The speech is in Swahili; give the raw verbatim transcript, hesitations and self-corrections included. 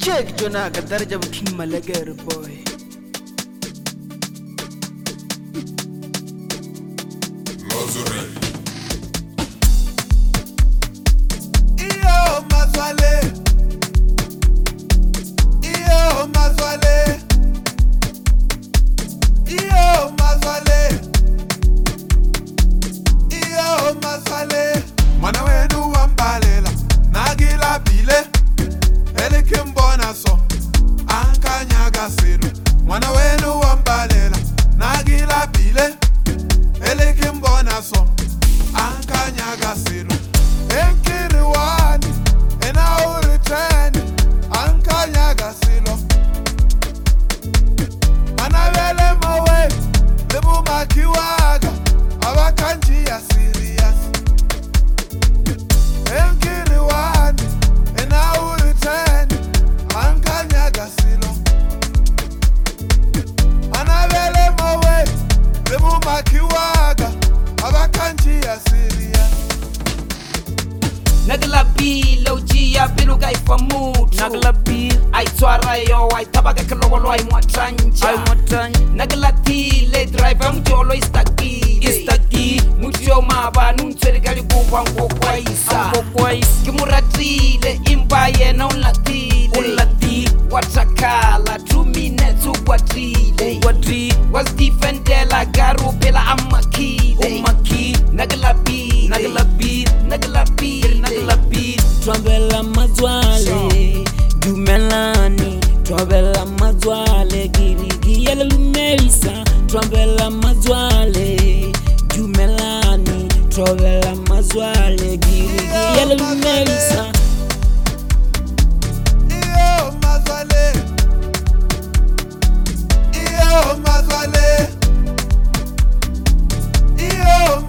Check Jonah Kadarja King Malagar boy. Iyo mazwale, iyo mazwale, iyo mazwale, iyo mazwale. Mwana wenu wambalela, nagila bile, elikimbona so, ankanyaga silu. Mwana wenu wambalela, nagila bile, elikimbona so, ankanyaga silu. Enkiriwani, enauritheni, ankanyaga silo. Manavele mawe, lebu makiwaga, abakanji ya serious. Enkiriwani, enauritheni, ankanyaga silo. Manavele mawe, lebu makiwaga, abakanji ya serious. Nagla bil oji ya bilu gai famutu. Nagla bil ai twara yo ai tabaga kalolo ai mwatanja ai mwatanja. Nagla ti le driver mjolo istaki istaki mutio maba nuntsere gali kuwa ngokwa isa ngokwa isa. Kimurati le imbaye na unlati unlati watakala two minutes ukwatile Ukwatile was defendela garu pela amakile Umaki Nagla bil Nagla bil Nagla bil Nagla bil Twabela mazwale Dumelani Twabela mazwale Girigi yele lumerisa Twabela mazwale Dumelani Twabela mazwale Girigi yele lumerisa. Iyo mazwale, iyo mazwale, iyo